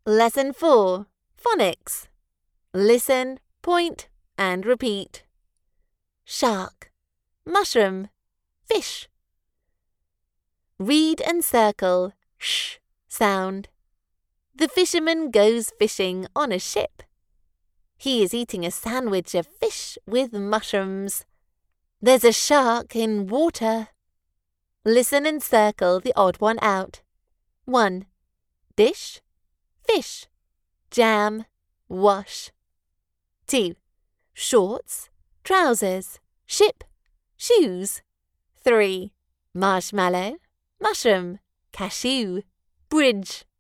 Lesson 4. Phonics. Listen, point, and repeat. Shark, mushroom, fish. Read and circle sh sound. The fisherman goes fishing on a ship. He is eating a sandwich of fish with mushrooms. There's a shark in water. Listen and circle the odd one out. 1. Dish, fish, jam, wash. 2. Shorts, trousers, ship, shoes. 3. Marshmallow, mushroom, cashew, bridge.